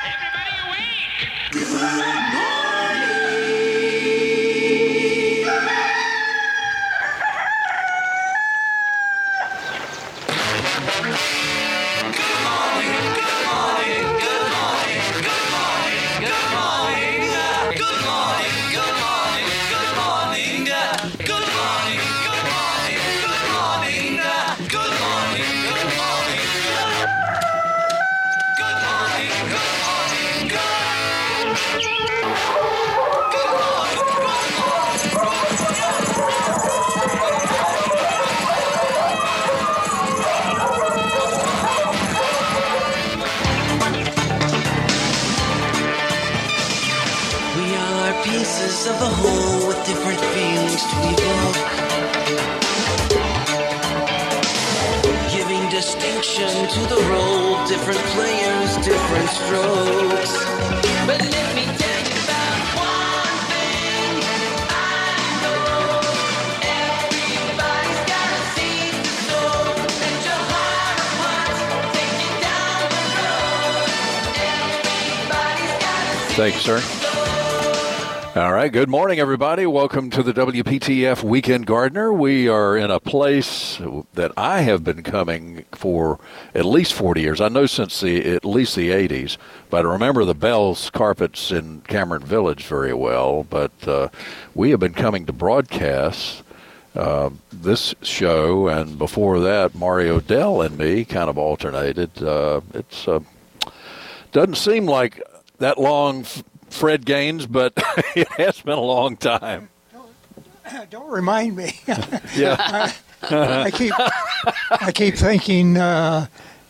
Pieces of the whole with different feelings to evoke, giving distinction to the role, different players, different strokes. But let me tell you about one thing I know. Everybody's got a seed to sow, and your heart of hearts take you down the road. Everybody's got a seed. Thanks, sir. All right. Good morning, everybody. Welcome to the WPTF Weekend Gardener. We are in a place that I have been coming for at least 40 years. I know since at least the 80s, but I remember the Bell's Carpets in Cameron Village very well. But we have been coming to broadcast this show, and before that, Mario Dell and me kind of alternated. It's doesn't seem like that long, Fred Gaines, but it has been a long time. Don't remind me. Yeah. I keep thinking, it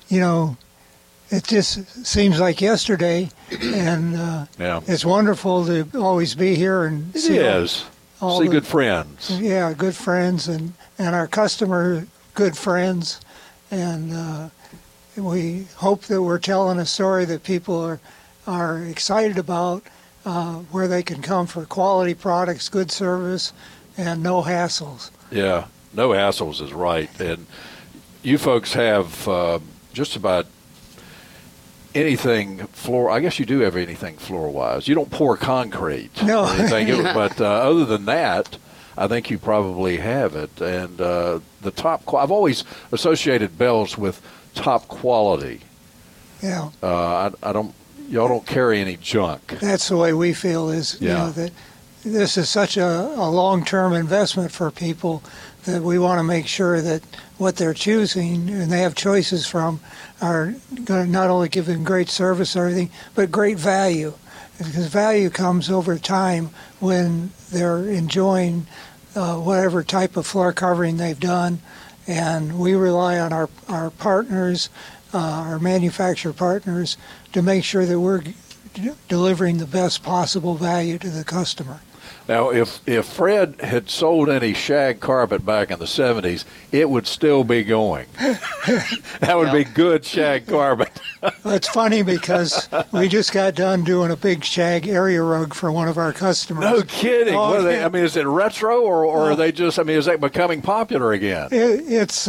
just seems like yesterday, and it's wonderful to always be here and see good friends. Yeah, good friends, and our customer good friends, and we hope that we're telling a story that people are excited about, where they can come for quality products, good service, and no hassles. Yeah, no hassles is right. And you folks have just about anything floor. I guess you do have anything floor-wise. You don't pour concrete. No. Or anything, but other than that, I think you probably have it. And the top I've always associated Bell's with top quality. Yeah. Y'all don't carry any junk. That's the way we feel that this is such a long-term investment for people that we want to make sure that what they're choosing and they have choices from are going to not only give them great service and everything, but great value. Because value comes over time when they're enjoying whatever type of floor covering they've done. And we rely on our partners, our manufacturer partners, to make sure that we're delivering the best possible value to the customer. Now, if Fred had sold any shag carpet back in the 70s, it would still be going. That would be good shag carpet. Well, it's funny because we just got done doing a big shag area rug for one of our customers. No kidding. Oh, What are they, yeah. I mean, is it retro or are they just, is that becoming popular again? It's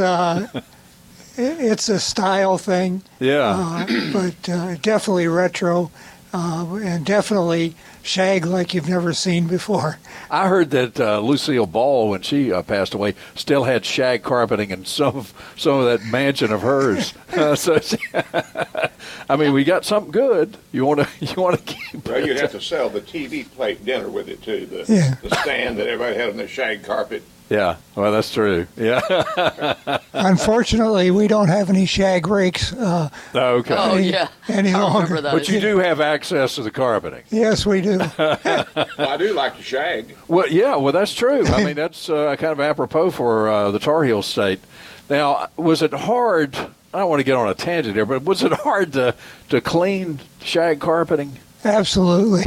a style thing. Yeah. But definitely retro, and definitely shag like you've never seen before. I heard that Lucille Ball, when she passed away, still had shag carpeting in some of that mansion of hers. We got something good. You want to keep. Well, you'd have to sell the TV plate dinner with it too. The stand that everybody had on the shag carpet. Yeah, well, that's true. Yeah. Unfortunately, we don't have any shag rakes Okay. Oh, yeah. any I longer. remember those. But you do have access to the carpeting. Yes, we do. Well, I do like the shag. Well, yeah, well, that's true. That's kind of apropos for the Tar Heel State. Now, was it hard? I don't want to get on a tangent here, but was it hard to clean shag carpeting? Absolutely.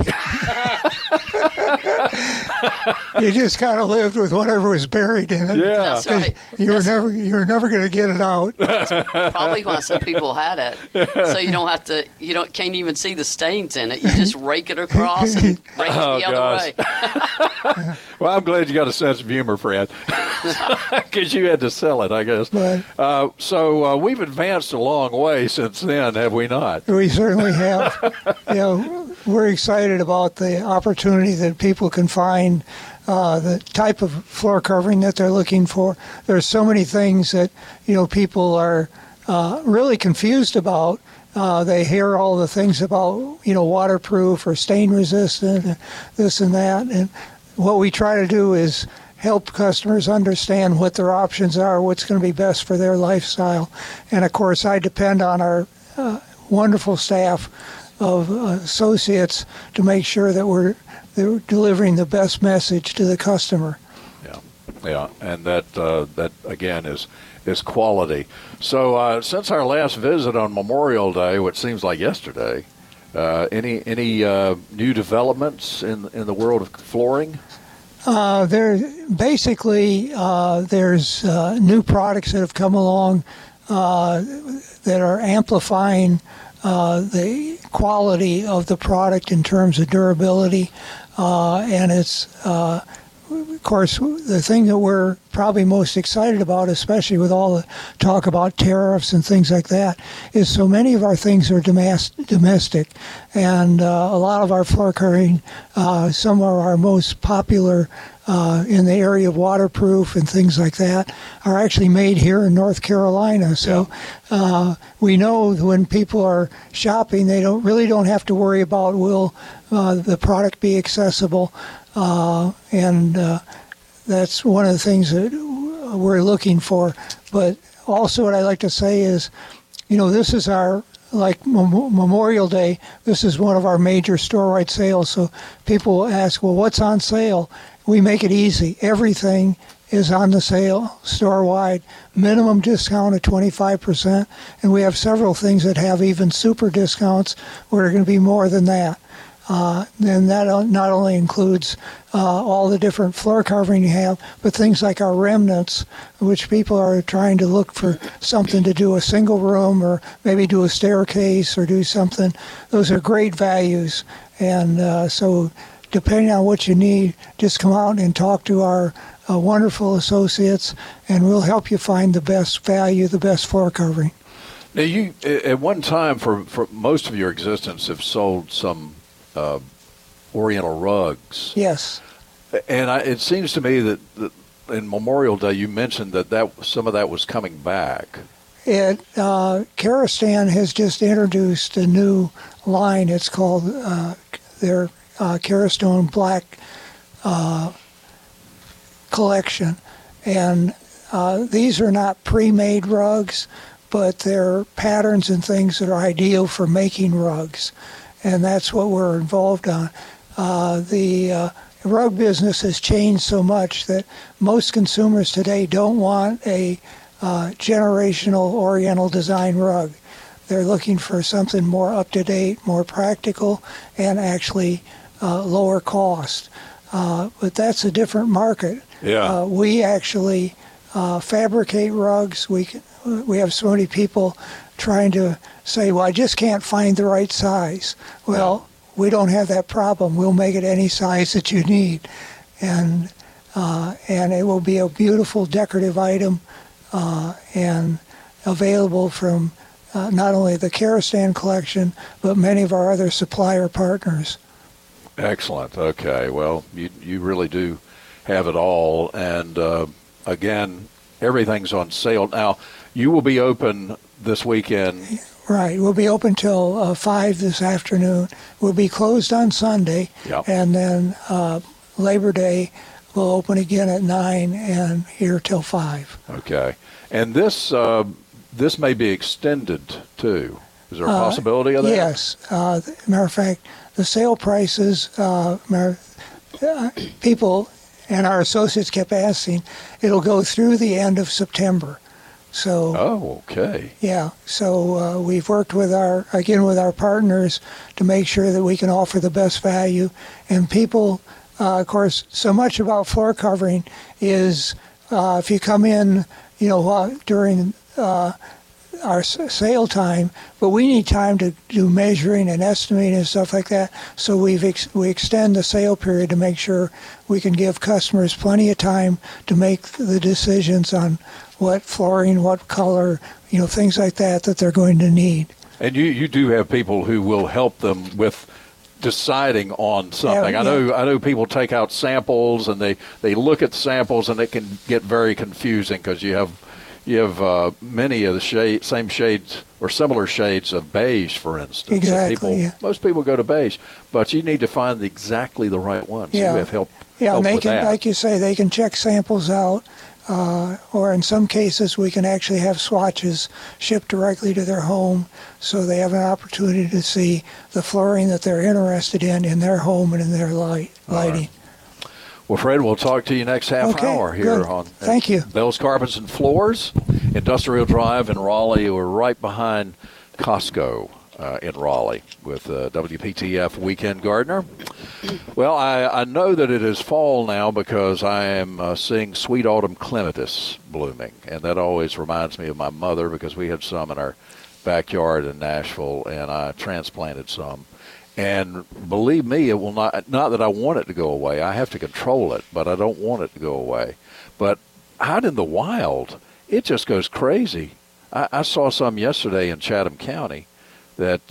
You just kind of lived with whatever was buried in it. Yeah. That's right. You were never going to get it out. Probably why some people had it. So you can't even see the stains in it. You just rake it across and rake it the other way. Well, I'm glad you got a sense of humor, Fred, because you had to sell it, I guess. Right. So we've advanced a long way since then, have we not? We certainly have. We're excited about the opportunity that people can find the type of floor covering that they're looking for. There's so many things that people are really confused about. They hear all the things about waterproof or stain resistant, this and that, and what we try to do is help customers understand what their options are, what's going to be best for their lifestyle. And of course, I depend on our wonderful staff of associates to make sure that they're delivering the best message to the customer. Yeah, and that again is quality. So since our last visit on Memorial Day, which seems like yesterday, any new developments in the world of flooring? There's new products that have come along that are amplifying the quality of the product in terms of durability, and it's of course, the thing that we're probably most excited about, especially with all the talk about tariffs and things like that, is so many of our things are domestic. And a lot of our floor covering, some of our most popular in the area of waterproof and things like that, are actually made here in North Carolina. So we know when people are shopping, they don't have to worry about will the product be accessible. And that's one of the things that we're looking for. But also what I like to say is, this is our, like Memorial Day, this is one of our major store-wide sales. So people ask, well, what's on sale? We make it easy. Everything is on the sale store-wide. Minimum discount of 25%. And we have several things that have even super discounts where they're going to be more than that. And that not only includes all the different floor covering you have, but things like our remnants, which people are trying to look for something to do a single room or maybe do a staircase or do something. Those are great values. And so depending on what you need, just come out and talk to our wonderful associates, and we'll help you find the best value, the best floor covering. Now, you, at one time, for most of your existence, have sold some Oriental rugs. Yes. And it seems to me that in Memorial Day you mentioned that some of that was coming back. Karastan has just introduced a new line. It's called their Karastan Black collection. And these are not pre-made rugs, but they're patterns and things that are ideal for making rugs. And that's what we're involved on. The rug business has changed so much that most consumers today don't want a generational Oriental design rug. They're looking for something more up-to-date, more practical, and actually lower cost. But that's a different market. Yeah. We actually fabricate rugs. We have so many people trying to say, well, I just can't find the right size. Well, we don't have that problem. We'll make it any size that you need. And it will be a beautiful decorative item and available from not only the Karastan collection, but many of our other supplier partners. Excellent. Okay. Well, you really do have it all. And again, everything's on sale. Now, you will be open this weekend. Right. We'll be open till 5 this afternoon. We'll be closed on Sunday. Yep. And then Labor Day, we'll open again at 9 and here till 5. Okay. And this may be extended, too. Is there a possibility of that? Yes. Matter of fact, the sale prices, people and our associates kept asking, it'll go through the end of September. So. Oh, okay. Yeah. So we've worked with our partners to make sure that we can offer the best value. And people, of course, so much about floor covering is if you come in, during our sale time, but we need time to do measuring and estimating and stuff like that. So we extend the sale period to make sure we can give customers plenty of time to make the decisions on what flooring, what color, things like that they're going to need. And you do have people who will help them with deciding on something. Yeah. I know people take out samples and they look at samples, and it can get very confusing because you have many of the same shades or similar shades of beige, for instance. Exactly. Most people go to beige, but you need to find exactly the right one. So Yeah. you have help. Yeah, help and they with can, that. like you say, they can check samples out, or in some cases we can actually have swatches shipped directly to their home, so they have an opportunity to see the flooring that they're interested in their home and in their lighting. Right. Well, Fred, we'll talk to you next half hour here good. on Thank you. Bell's Carpets and Floors, Industrial Drive in Raleigh. We're right behind Costco in Raleigh with WPTF Weekend Gardener. Well, I know that it is fall now because I am seeing sweet autumn clematis blooming, and that always reminds me of my mother because we had some in our backyard in Nashville, and I transplanted some. And believe me, it will not that I want it to go away. I have to control it, but I don't want it to go away. But out in the wild, it just goes crazy. I saw some yesterday in Chatham County that,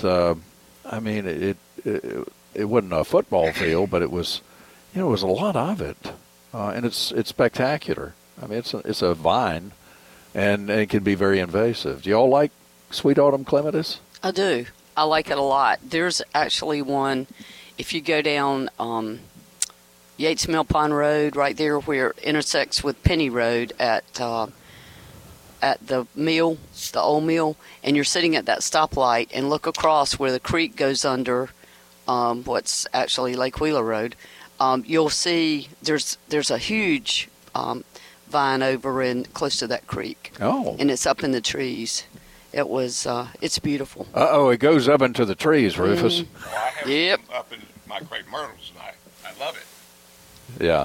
it wasn't a football field, but it was, it was a lot of it. And it's spectacular. I mean, it's a vine, and it can be very invasive. Do you all like sweet autumn clematis? I do. I like it a lot. There's actually one, if you go down Yates Mill Pond Road, right there where it intersects with Penny Road at the mill, the old mill, and you're sitting at that stoplight and look across where the creek goes under what's actually Lake Wheeler Road, you'll see there's a huge vine over in close to that creek. Oh. And it's up in the trees. It's beautiful. Uh-oh, it goes up into the trees, Rufus. Well, I have Yep. some up in my crepe myrtles, and I love it. Yeah.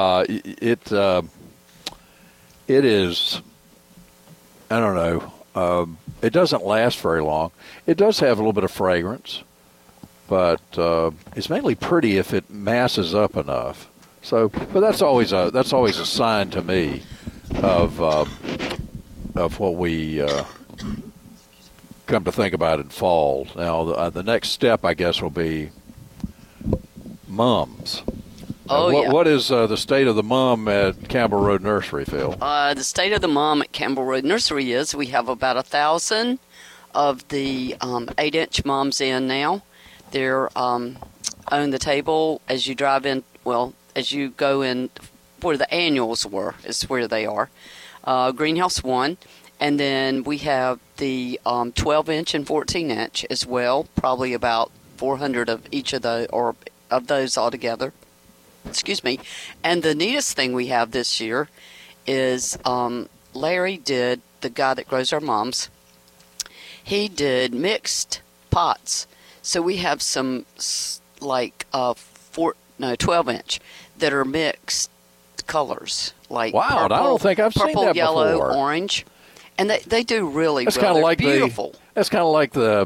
It is, I don't know, it doesn't last very long. It does have a little bit of fragrance, but it's mainly pretty if it masses up enough. So, but that's always a sign to me of what we come to think about in fall. Now, the next step, I guess, will be mums. What is the state of the mum at Campbell Road Nursery, Phil? The state of the mum at Campbell Road Nursery is we have about 1,000 of the 8-inch mums in now. They're on the table as you drive in, as you go in where the annuals were, is where they are. Greenhouse 1. And then we have the 12-inch and 14-inch as well, probably about 400 of each of those altogether. Excuse me. And the neatest thing we have this year is Larry did, the guy that grows our mums, he did mixed pots. So we have some 12-inch that are mixed colors, like wow, purple, I don't think I've seen purple, that yellow, before. Orange. And they do really That's well. kind of They're like beautiful. That's kind of like the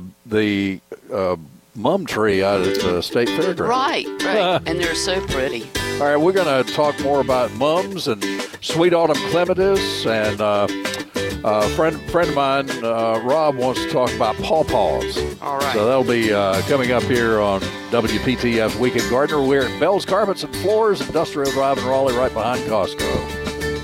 mum tree out at the State Fairgrounds. Right. And they're so pretty. All right, we're going to talk more about mums and sweet autumn clematis, and a friend of mine, Rob, wants to talk about pawpaws. All right. So that'll be coming up here on WPTF Weekend Gardener. We're at Bell's Carpets and Floors, Industrial Drive in Raleigh, right behind Costco.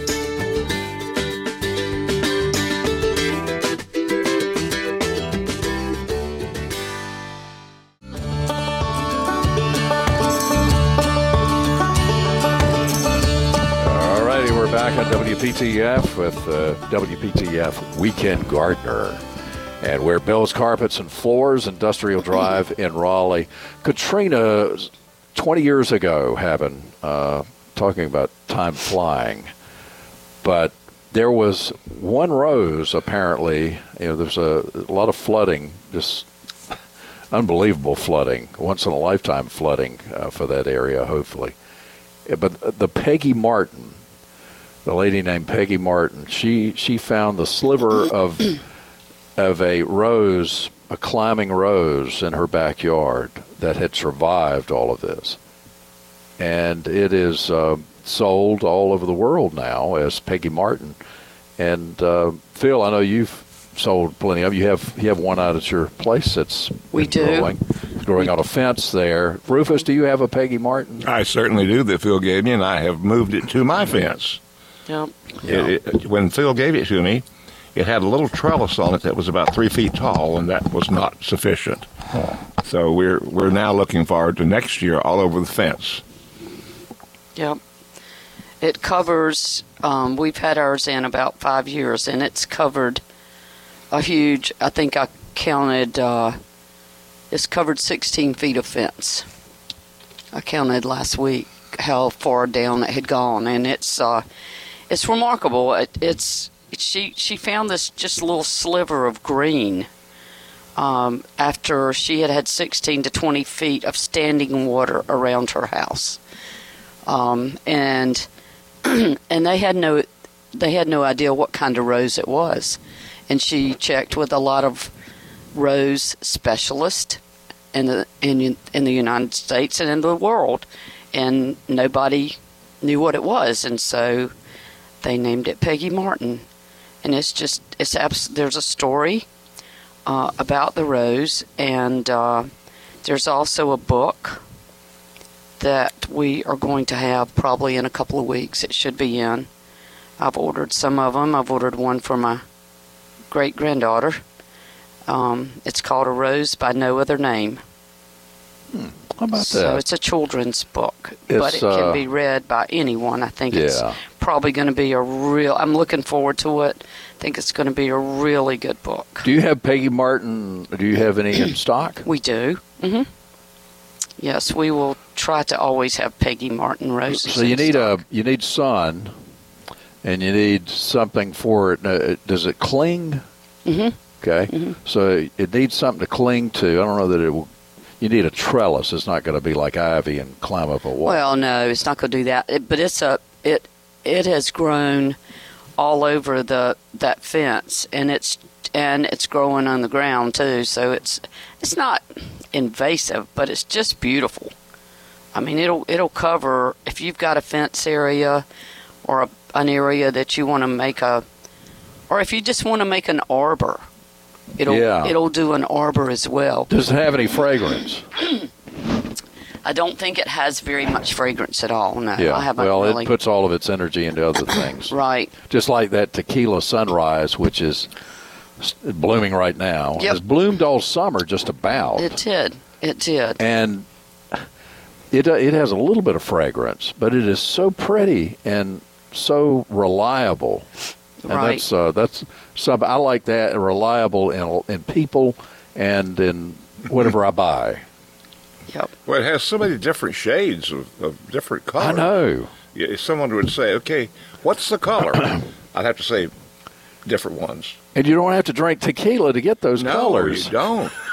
Back on WPTF with WPTF Weekend Gardener. And we're Bell's Carpets and Floors, Industrial Drive in Raleigh. Katrina, 20 years ago, talking about time flying. But there was one rose, apparently. There's a lot of flooding, just unbelievable flooding, once-in-a-lifetime flooding for that area, hopefully. But the Peggy Martin, the lady named Peggy Martin, she found the sliver of of a climbing rose in her backyard that had survived all of this. And it is sold all over the world now as Peggy Martin. And Phil, I know you've sold plenty of. You have one out at your place that's growing on a fence there. Rufus, do you have a Peggy Martin? I certainly do that Phil gave me, and I have moved it to my fence. Yep. When Phil gave it to me, it had a little trellis on it that was about 3 feet tall, and that was not sufficient. So we're now looking forward to next year all over the fence. Yep. It covers, we've had ours in about 5 years, and it's covered a huge, I think I counted, it's covered 16 feet of fence. I counted last week how far down it had gone, and it's remarkable. She found this just little sliver of green after she had 16 to 20 feet of standing water around her house. And they had no idea what kind of rose it was, and she checked with a lot of rose specialists in the United States and in the world, and nobody knew what it was, and so they named it Peggy Martin. And there's a story about the rose, and there's also a book that we are going to have probably in a couple of weeks. It should be in. I've ordered some of them. I've ordered one for my great-granddaughter. It's called A Rose by No Other Name. How about that? So it's a children's book, but it can be read by anyone. I think it's probably going to be I'm looking forward to it. I think it's going to be a really good book. Do you have Peggy Martin? Do you have any in stock? We do. Mm-hmm. Yes, we will try to always have Peggy Martin roses. So you need sun, and you need something for it. Now, does it cling? Mm-hmm. Okay. Mm-hmm. So it needs something to cling to. I don't know that it will. You need a trellis. It's not going to be like ivy and climb up a wall. Well, no, it's not going to do that. But it has grown all over that fence, and it's growing on the ground too. So it's not invasive, but it's just beautiful. I mean, it'll cover if you've got a fence area or an area that you want to make or if you just want to make an arbor. It'll do an arbor as well. Does it have any fragrance? I don't think it has very much fragrance at all. No, yeah. I haven't. Well, really. It puts all of its energy into other things. Right. Just like that tequila sunrise, which is blooming right now. Yep. It's bloomed all summer, just about. It did. And it has a little bit of fragrance, but it is so pretty and so reliable. And right. That's something I like, that reliable in people and in whatever I buy. Yep. Well, it has so many different shades of different colors. I know. If someone would say, okay, what's the color? I'd have to say different ones. And you don't have to drink tequila to get those colors. No, you don't.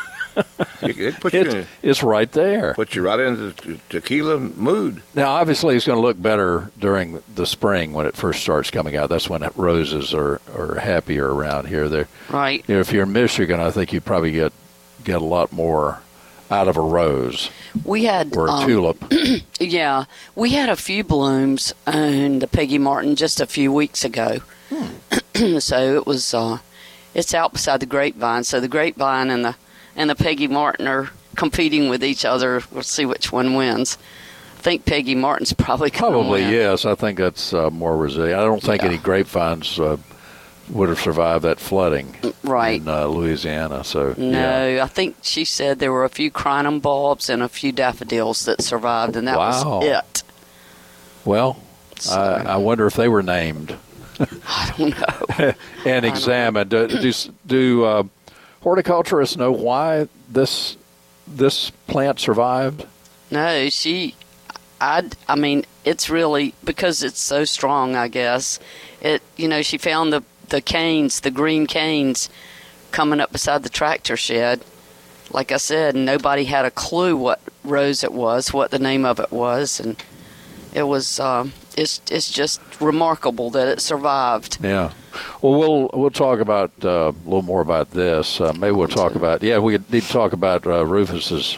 It's right there. Put you right into the tequila mood. Now, obviously, it's going to look better during the spring when it first starts coming out. That's when roses are happier around here. They're, right. If you're in Michigan, I think you probably get a lot more out of a rose. We had or a tulip. Yeah, we had a few blooms on the Peggy Martin just a few weeks ago. So it was. It's out beside the grapevine. So the grapevine and the Peggy Martin are competing with each other. We'll see which one wins. I think Peggy Martin's probably going to win. Yes. I think that's more resilient. I don't think any grapevines would have survived that flooding in Louisiana. So no, I think she said there were a few crinum bulbs and a few daffodils that survived, and that was it. Well, so, I wonder if they were named. I don't know. And examined. Do horticulturists know why this plant survived? No, I mean, it's really because it's so strong, I guess. She found the canes, the green canes, coming up beside the tractor shed. Like I said, nobody had a clue what rose it was, what the name of it was, and it was it's just remarkable that it survived. Yeah. Well, we'll talk about a little more about this. Maybe we'll talk about. Yeah, we need to talk about Rufus's.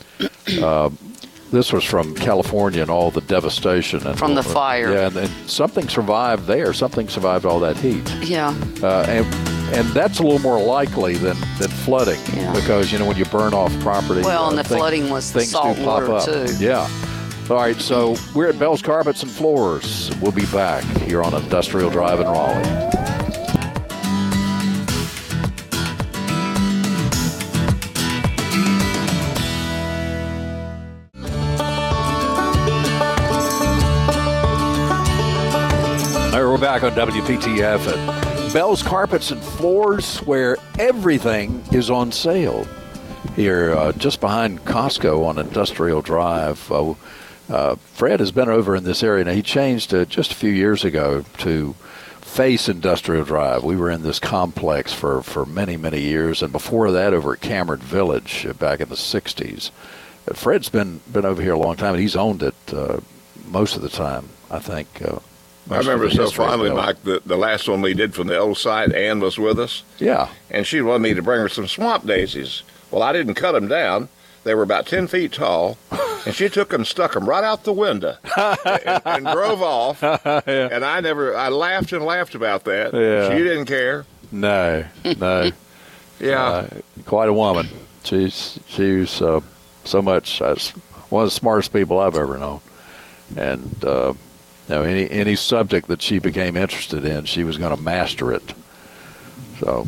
This was from California and all the devastation and From the fire. Yeah, and something survived there. Something survived all that heat. Yeah. And that's a little more likely than flooding, Yeah. because when you burn off property. Well, and the flooding was the things salt do pop water, up. too. Yeah. All right, so we're at Bell's Carpets and Floors. We'll be back here on Industrial Drive in Raleigh. We're back on WPTF at Bell's Carpets and Floors, where everything is on sale. Here, just behind Costco on Industrial Drive. Fred has been over in this area. Now, he changed just a few years ago to face Industrial Drive. We were in this complex for many, many years, and before that over at Cameron Village back in the 60s. Fred's been over here a long time, and he's owned it most of the time, I think. I remember so fondly, Mike, the last one we did from the old site, Ann was with us. Yeah. And she wanted me to bring her some swamp daisies. Well, I didn't cut them down. They were about 10 feet tall. And she took them and stuck them right out the window and drove off. Yeah. And I laughed and laughed about that. Yeah. She didn't care. No. Yeah. Quite a woman. She's so much one of the smartest people I've ever known. And any subject that she became interested in, she was going to master it. So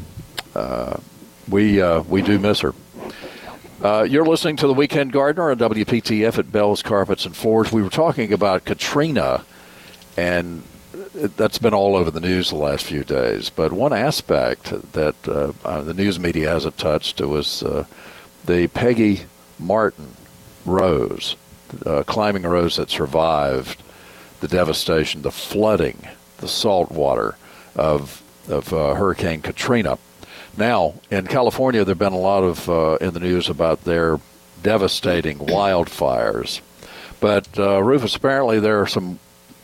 we do miss her. You're listening to The Weekend Gardener on WPTF at Bell's Carpets and Floors. We were talking about Katrina, and that's been all over the news the last few days. But one aspect that the news media hasn't touched was the Peggy Martin rose, climbing rose that survived the devastation, the flooding, the salt water of Hurricane Katrina. Now, in California, there have been a lot of in the news about their devastating wildfires. But, Rufus, apparently there are some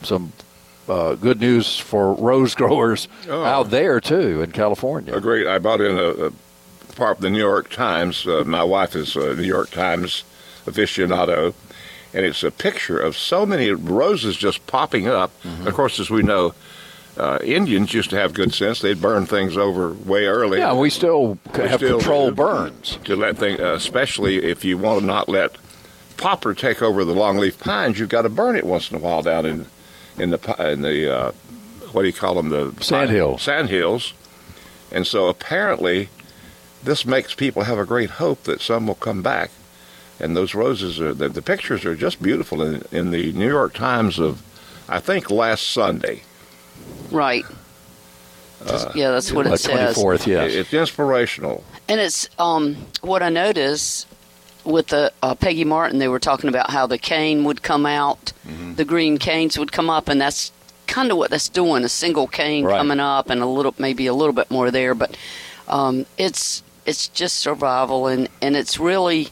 good news for rose growers out there, too, in California. Great. I bought in a part of the New York Times. My wife is a New York Times aficionado. And it's a picture of so many roses just popping up. Mm-hmm. Of course, as we know, Indians used to have good sense. They'd burn things over way early. Yeah, we still have controlled burns. To let things, especially if you want to not let poplar take over the longleaf pines, you've got to burn it once in a while down in the what do you call them? The sandhills. Sandhills. And so apparently, this makes people have a great hope that some will come back. And those roses, the pictures are just beautiful in the New York Times of, I think, last Sunday. Right. Yeah, that's what it says. 24th, yes. It's inspirational. And it's what I noticed with the Peggy Martin, they were talking about how the cane would come out, the green canes would come up, and that's kind of what that's doing, a single cane coming up and maybe a little bit more there. But it's just survival, and it's really...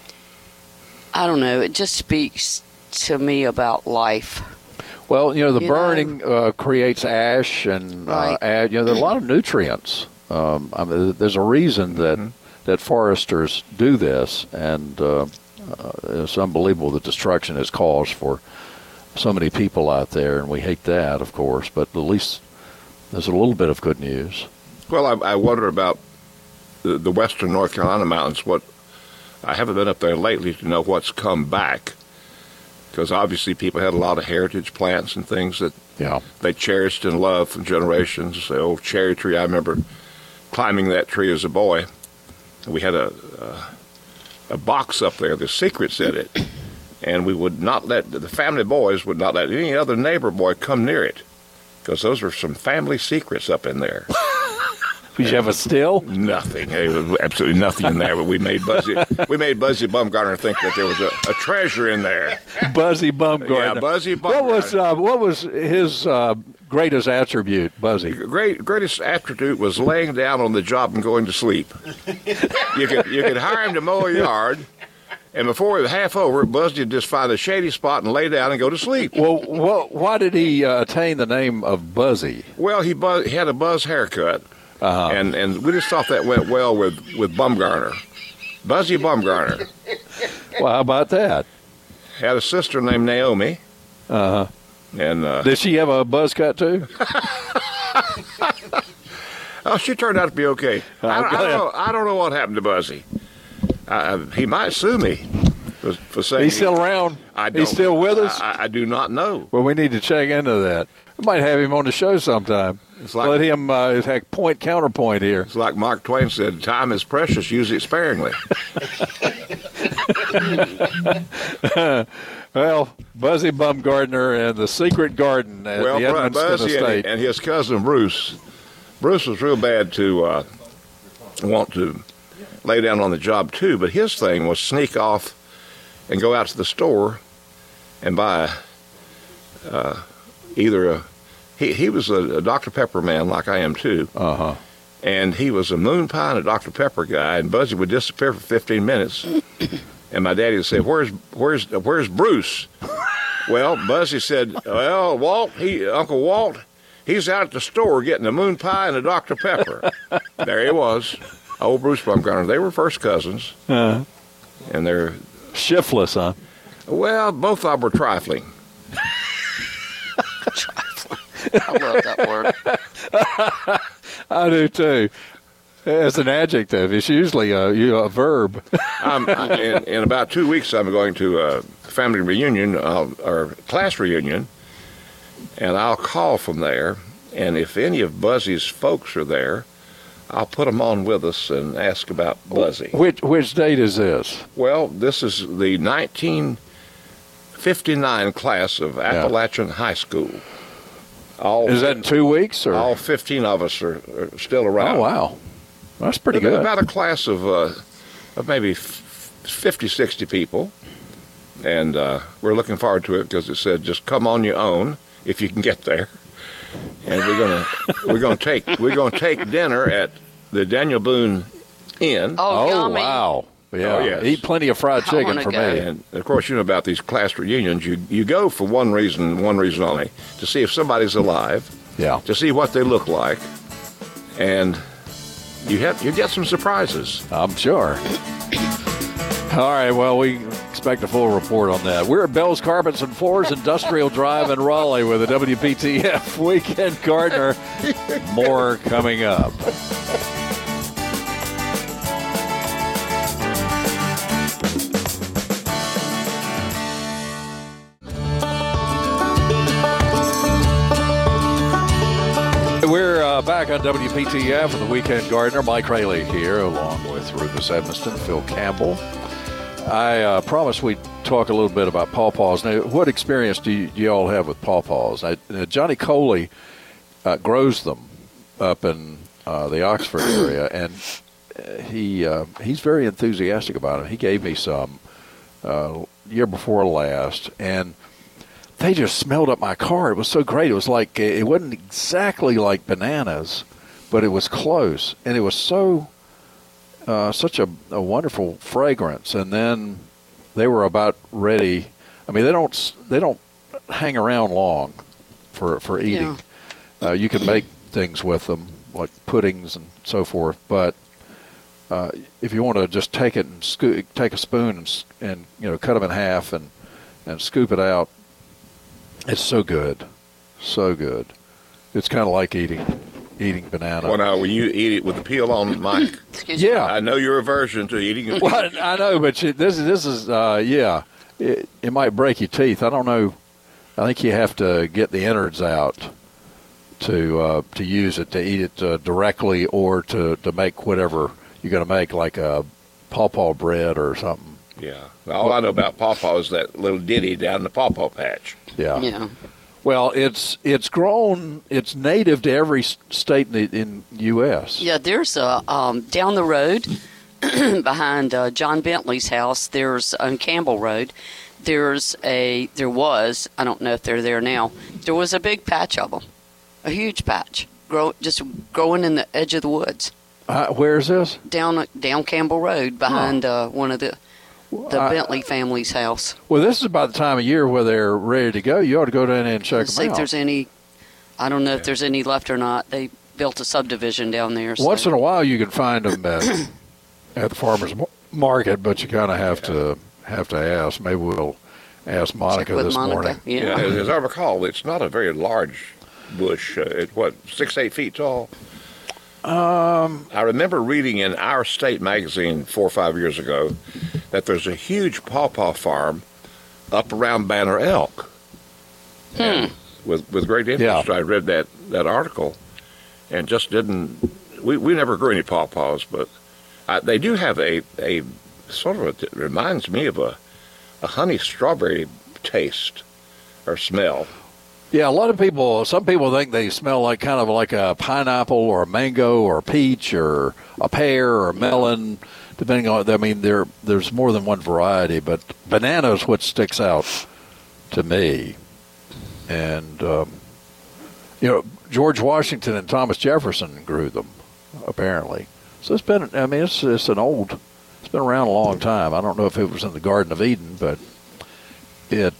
I don't know. It just speaks to me about life. Well, the burning creates ash, and there are a lot of nutrients. There's a reason that foresters do this, and it's unbelievable the destruction is caused for so many people out there, and we hate that, of course. But at least there's a little bit of good news. Well, I wonder about the western North Carolina mountains. I haven't been up there lately to know what's come back, because obviously people had a lot of heritage plants and things that they cherished and loved for generations. The old cherry tree, I remember climbing that tree as a boy. We had a box up there, there's secrets in it, and we would not let, the family boys would not let any other neighbor boy come near it, because those were some family secrets up in there. Did you have a still? Nothing. There was absolutely nothing in there. But we made Buzzy Bumgarner think that there was a treasure in there. Buzzy Bumgarner. Yeah, Buzzy Bumgarner. What was his greatest attribute, Buzzy? Greatest attribute was laying down on the job and going to sleep. You could hire him to mow a yard, And before he was half over, Buzzy would just find a shady spot and lay down and go to sleep. Well, why did he attain the name of Buzzy? Well, he had a buzz haircut, and we just thought that went well with Bumgarner. Buzzy Bumgarner. Well, how about that? Had a sister named Naomi. Uh-huh. And did she have a buzz cut too? Oh, she turned out to be okay. I don't know what happened to Buzzy. He might sue me for saying he's still around. He's still with us. I do not know. Well, we need to check into that. We might have him on the show sometime. Let him point counterpoint here. It's like Mark Twain said: "Time is precious; use it sparingly." Well, Buzzy Bumgardner and the Secret Garden at the Edmonston Buzzy Estate. and his cousin Bruce. Bruce was real bad to want to lay down on the job too, but his thing was sneak off and go out to the store and buy he was a Dr. Pepper man like I am too. Uh-huh. And he was a moon pie and a Dr. Pepper guy, and Buzzy would disappear for 15 minutes. And my daddy would say, Where's Bruce? Well, Buzzy said, well, Uncle Walt, he's out at the store getting a moon pie and a Dr. Pepper. There he was. Old Bruce Bumgarner. They were first cousins. Uh-huh. And they're shiftless, huh? Well, both of them were trifling. Trifling. I love that word. I do too. As an adjective, it's usually a verb. In about 2 weeks, I'm going to a family reunion or class reunion, and I'll call from there. And if any of Buzzy's folks are there, I'll put them on with us and ask about Buzzy. Which date is this? Well, this is the 1959 class of Appalachian High School. Is that in 2 weeks? Or? All 15 of us are still around. Oh, wow. That's pretty good. About a class of maybe 50, 60 people. And we're looking forward to it because it said, just come on your own if you can get there. And we're gonna take dinner at the Daniel Boone Inn. Oh, yummy. Wow. Yeah. Oh, yes. Eat plenty of fried chicken for me. And of course, you know about these class reunions. You go for one reason only, to see if somebody's alive. Yeah. To see what they look like, and you get some surprises. I'm sure. All right. Well, we expect a full report on that. We're at Bell's Carpets and Floors, Industrial Drive in Raleigh with a WPTF Weekend Gardener. More coming up. We're back on WPTF with the Weekend Gardener. Mike Rayleigh here, along with Rufus Edmonston, Phil Campbell. I promised we'd talk a little bit about pawpaws. Now, what experience do you all have with pawpaws? Johnny Coley grows them up in the Oxford area, and he's very enthusiastic about them. He gave me some year before last, and they just smelled up my car. It was so great. It was like, it wasn't exactly like bananas, but it was close. And it was such a wonderful fragrance. And then they were about ready. I mean, they don't hang around long for eating. Yeah. You can make things with them, like puddings and so forth. But if you want to just take it and take a spoon and cut them in half and scoop it out, it's so good. So good. It's kind of like eating banana. Well, now, when you eat it with the peel on, Mike, yeah. I know your aversion to eating it. Well, I know, but this is it might break your teeth. I don't know. I think you have to get the innards out to use it, to eat it directly, or to make whatever you're going to make, like a pawpaw bread or something. Yeah. All I know about pawpaw is that little ditty down the pawpaw patch. Yeah. Yeah. Well, it's grown. It's native to every state in the U.S. Yeah, there's a down the road behind John Bentley's house. There's on Campbell Road. There was. I don't know if they're there now. There was a big patch of them, a huge patch, just growing in the edge of the woods. Where is this? Down Campbell Road behind one of the the Bentley family's house. Well, this is about the time of year where they're ready to go. You ought to go down there and check See them if out. there's any. I don't know if there's any left or not. They built a subdivision down there. So. Once in a while, you can find them at the farmers market, but you kind of have to ask. Maybe we'll ask Monica Check with this Monica. morning. Yeah. As I recall, it's not a very large bush. It's 6-8 feet tall. I remember reading in our state magazine 4 or 5 years ago that there's a huge pawpaw farm up around Banner Elk. And with great interest, Yeah. I read that article, and just didn't. We never grew any pawpaws, but they do have a sort of it reminds me of a honey strawberry taste or smell. Yeah, some people think they smell like kind of like a pineapple or a mango or a peach or a pear or a melon, depending on. I mean, there's more than one variety, but banana is what sticks out to me. And George Washington and Thomas Jefferson grew them, apparently. So it's been. I mean, it's It's been around a long time. I don't know if it was in the Garden of Eden, but it.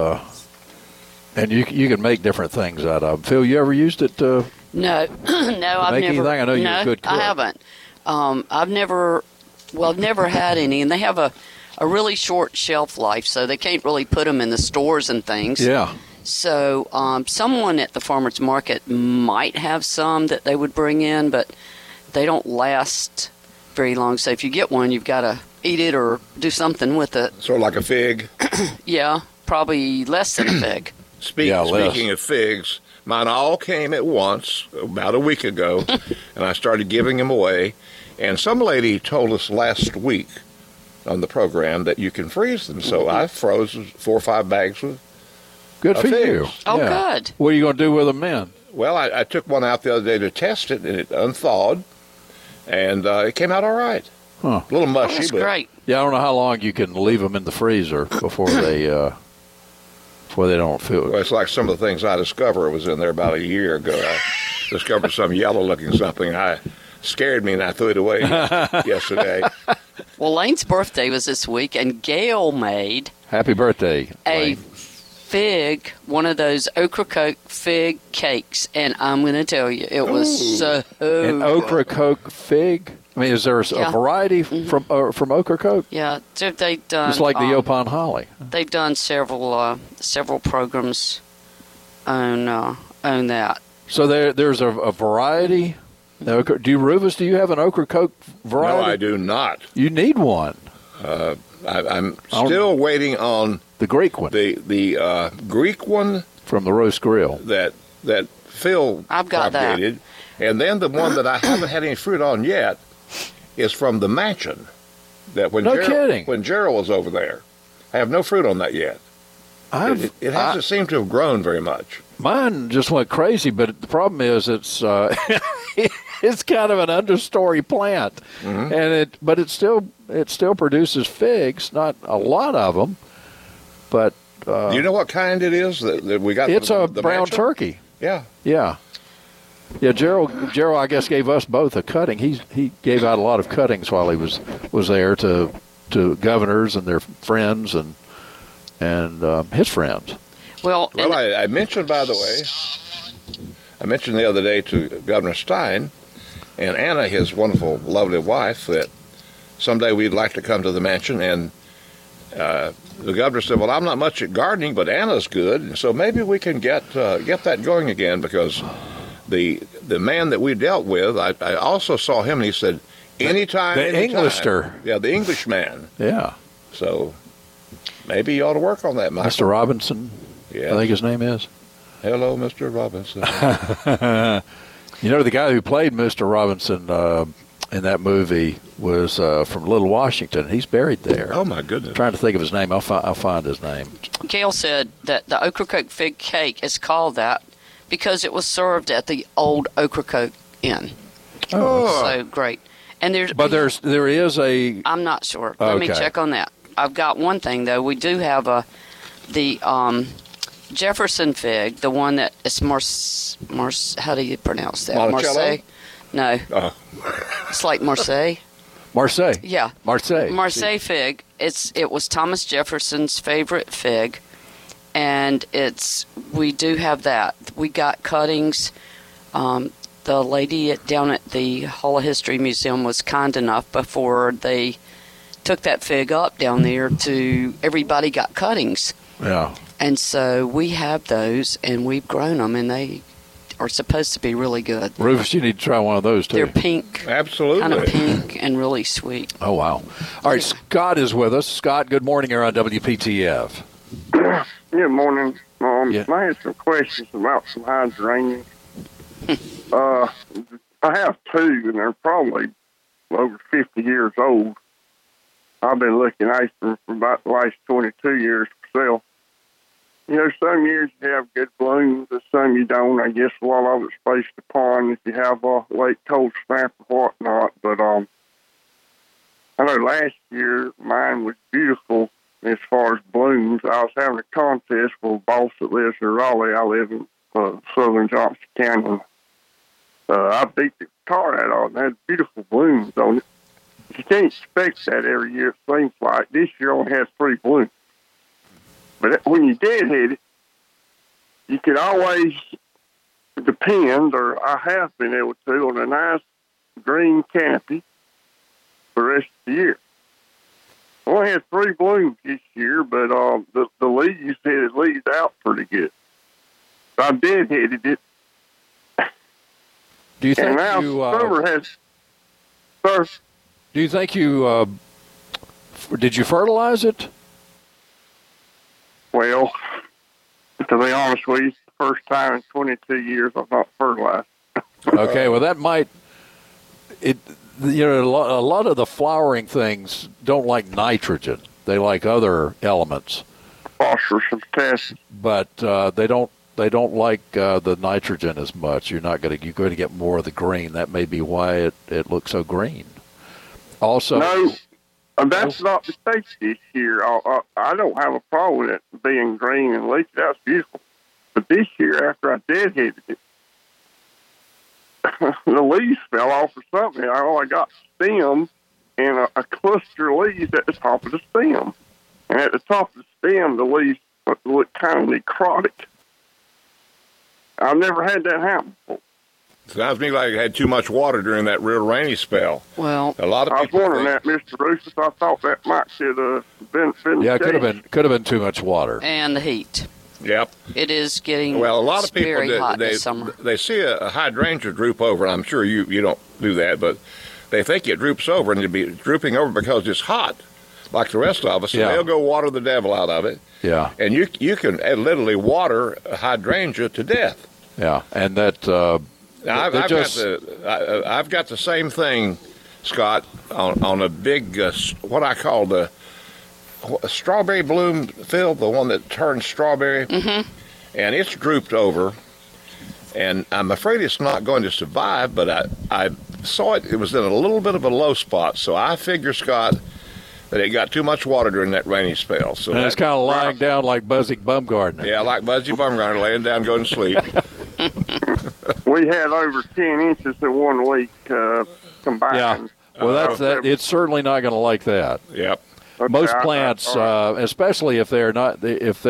And you can make different things out of them. Phil, you ever used it to No, no, I've make never. anything? I know you're no, a good cook. I haven't. I've never had any, and they have a really short shelf life, so they can't really put them in the stores and things. Yeah. So someone at the farmer's market might have some that they would bring in, but they don't last very long. So if you get one, you've got to eat it or do something with it. Sort of like a fig. Yeah, probably less than a fig. Speaking of figs, mine all came at once about a week ago, and I started giving them away. And some lady told us last week on the program that you can freeze them. So I froze 4 or 5 bags with. Good for figs. you. Oh, Yeah. good. What are you going to do with them then? Well, I took one out the other day to test it, and it unthawed, and it came out all right. Huh. A little mushy, That's but great. Yeah, I don't know how long you can leave them in the freezer before they don't feel. well, it's like some of the things I discovered was in there about a year ago. I discovered some yellow-looking something. Scared me, and I threw it away yesterday. Well, Lane's birthday was this week, and Gail made Happy birthday, a Lane. fig, one of those okra coke fig cakes, and I'm going to tell you, it was so An good. okra coke fig. I mean, is there a Yeah. variety from okra coke? Yeah, so they've done. It's like the Yopon Holly. They've done several programs on that. So there's a variety. Now, Rufus, do you have an okra coke variety? No, I do not. You need one. I'm still waiting on The Greek one the Greek one from the roast grill. that Phil I've got that. propagated, and then the one that I haven't had any fruit on yet is from the Mansion. That when No kidding. when Gerald was over there, I have no fruit on that yet. It hasn't seemed to have grown very much. Mine just went crazy, but the problem is it's it's kind of an understory plant, and it still produces figs, not a lot of them, but Do you know what kind it is that we got? it's the, a the brown Mansion? turkey. Yeah. Yeah. Yeah, Gerald, I guess, gave us both a cutting. He gave out a lot of cuttings while he was there to governors and their friends and his friends. Well, Well, I mentioned, by the way, the other day to Governor Stein and Anna, his wonderful, lovely wife, that someday we'd like to come to the Mansion. And the governor said, "Well, I'm not much at gardening, but Anna's good, and so maybe we can get that going again." Because the man that we dealt with, I also saw him, and he said, "Anytime, The anytime." Englister. Yeah, the Englishman. Yeah. So maybe you ought to work on that, Michael. Mr. Robinson, Yeah. I think his name is. Hello, Mr. Robinson. You know, the guy who played Mr. Robinson in that movie was from Little Washington. He's buried there. Oh, my goodness. I'm trying to think of his name. I'll find his name. Gail said that the okra coke fig cake is called that because it was served at the old okra coke inn. Oh. So great. And But there is a I'm not sure. Let me Okay. check on that. I've got one thing though. We do have the Jefferson fig, the one that is how do you pronounce that? Monticello? Marseille? No, Oh. it's like Marseille. Marseille. Yeah. Marseille fig. It was Thomas Jefferson's favorite fig, and we do have that. We got cuttings. The lady down at the Hall of History Museum was kind enough before they took that fig up down there to everybody got cuttings. Yeah. And so we have those, and we've grown them, and they are supposed to be really good. Rufus, you need to try one of those, too. They're pink. Absolutely. Kind of pink and really sweet. Oh, wow. All right, Scott is with us. Scott, good morning here on WPTF. Good morning. Yeah. I had some questions about some hydrangeas. I have two, and they're probably over 50 years old. I've been looking after them for about the last 22 years myself. You know, some years you have good blooms, and some you don't. I guess a lot of it's based upon if you have a late cold snap or whatnot. But I know last year mine was beautiful as far as blooms. I was having a contest with a boss that lives in Raleigh. I live in southern Johnson County. I beat the tar out of it. It had beautiful blooms on it. You can't expect that every year, it seems like. This year only has 3 blooms. But when you deadhead it, you can always depend, or I have been able to, on a nice green canopy for the rest of the year. I only had 3 blooms this year, but the leaves headed leaves out pretty good. So I deadheaded it. Do you think and now summer has... Sir? Do you think did you fertilize it? Well, to be honest with you, it's the first time in 22 years I've not fertilized. Okay, well that might a lot of the flowering things don't like nitrogen. They like other elements. Phosphorus and potassium. But they don't like the nitrogen as much. You're going to get more of the green. That may be why it looks so green. Also, no, that's not the case this year. I don't have a problem with it being green and leafy. That's beautiful. But this year, after I deadheaded it, the leaves fell off or something. I got stem and a cluster of leaves at the top of the stem. And at the top of the stem, the leaves look kind of necrotic. I've never had that happen before. Sounds to me like it had too much water during that real rainy spell. Well, a lot of I was wondering that, Mr. Rufus. I thought that might should have been yeah, it could have been too much water. And the heat. Yep. It is getting well. A lot of people very hot this summer. They see a hydrangea droop over. And I'm sure you don't do that, but they think it droops over, and it'd be drooping over because it's hot, like the rest of us. Yeah. And they'll go water the devil out of it. Yeah. And you can literally water a hydrangea to death. Yeah, and that. I've got the same thing, Scott, on a big what I call the strawberry bloom field, the one that turns strawberry, and it's drooped over, and I'm afraid it's not going to survive. But I saw it was in a little bit of a low spot, so I figure, Scott, that it got too much water during that rainy spell. So and it's kind of lying down like Buzzy Bumgarner. Yeah, like Buzzy Bumgarner, laying down, going to sleep. We had over 10 inches in 1 week combined. Yeah. Well, it's certainly not going to like that. Yep. Okay, Most plants, especially if they are not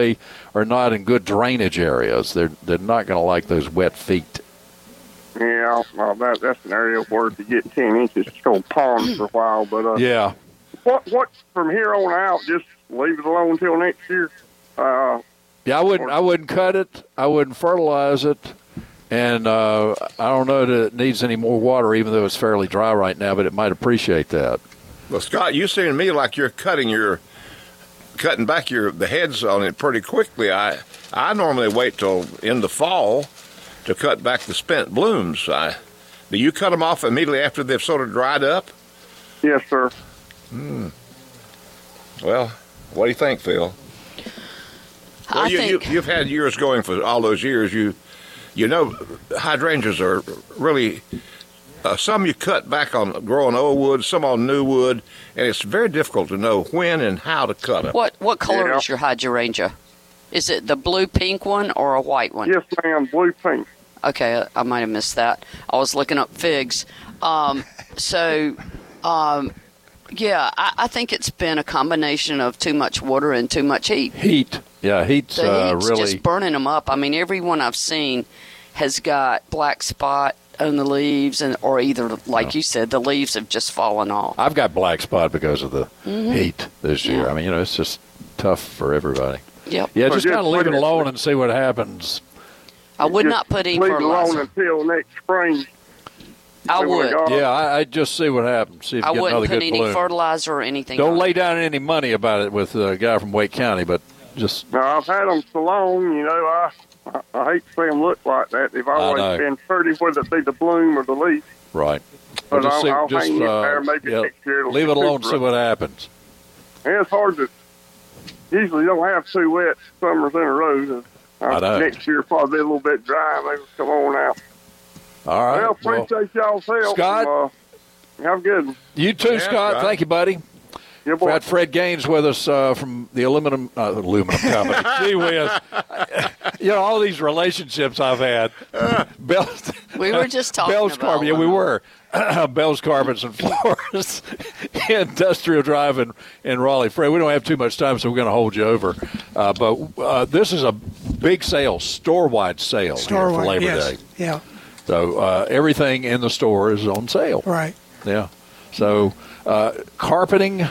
in good drainage areas, they're not going to like those wet feet. Yeah, well, that's an area where to get 10 inches, it's going to pond for a while. But yeah. What from here on out? Just leave it alone until next year. Yeah, I wouldn't cut it. I wouldn't fertilize it. And I don't know that it needs any more water, even though it's fairly dry right now, but it might appreciate that. Well, Scott, you seem to me like you're cutting back the heads on it pretty quickly. I normally wait till in the fall to cut back the spent blooms. Do you cut them off immediately after they've sort of dried up? Yes, sir. Well, what do you think, Phil? Well, you've had years going for all those years. You know, hydrangeas are really, some you cut back on growing old wood, some on new wood, and it's very difficult to know when and how to cut them. What color is your hydrangea? Is it the blue-pink one or a white one? Yes, ma'am, blue-pink. Okay, I might have missed that. I was looking up figs. Yeah, I think it's been a combination of too much water and too much heat. Heat. Yeah, heat's The heat's really. just burning them up. I mean, everyone I've seen has got black spot on the leaves, or either, like you said, the leaves have just fallen off. I've got black spot because of the heat this year. Yeah. I mean, it's just tough for everybody. Yep. Yeah, Well, just just kind of leave it put it- alone and see what happens. I would Just not put any leave it alone fertilizer. until next spring. I See what would. it got. Yeah, I'd just see what happens. See if I you get another wouldn't put good any bloom. fertilizer or anything. Don't on lay it. down any money about it with a guy from Wake County, but just Now, I've had them so long, I hate to see them look like that. They've know. always been pretty, whether it be the bloom or the leaf. right. But Well, I'll hang it there. Maybe next year it'll leave be it alone. super. See what happens. And it's hard to, usually don't have 2 wet summers in a row. I know. Next year probably be a little bit dry. Maybe come on out. All right. Well, appreciate y'all's help. Scott? Have a good one. You too, Yeah, Scott. Scott. Thank you, buddy. Yeah, We boy. got Fred Gaines with us from the aluminum company. Gee whiz. All these relationships I've had. Bell's, We were just talking Bell's about Carpet. Yeah, we them. were. Bell's Carpets and Floors, Industrial Drive in Raleigh. Fred, we don't have too much time, so we're going to hold you over. But this is a big sale, store-wide sale here for Store-wide, Labor yes. Day. Yeah, So everything in the store is on sale. right. Yeah. So carpeting,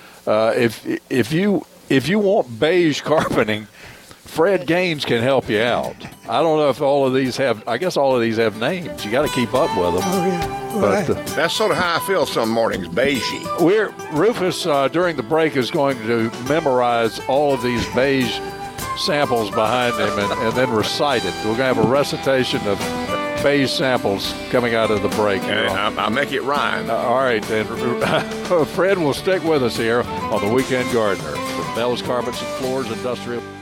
if you want beige carpeting, Fred Gaines can help you out. I don't know if all of these have. I guess all of these have names. You got to keep up with them. Oh, yeah. Well, But That's sort of how I feel some mornings, beigey. Rufus during the break is going to memorize all of these beige samples behind him and then recite it. We're going to have a recitation of beige samples coming out of the break. And I'll make it rhyme. All right, and Fred will stick with us here on the Weekend Gardener from Bell's Carpets and Floors Industrial.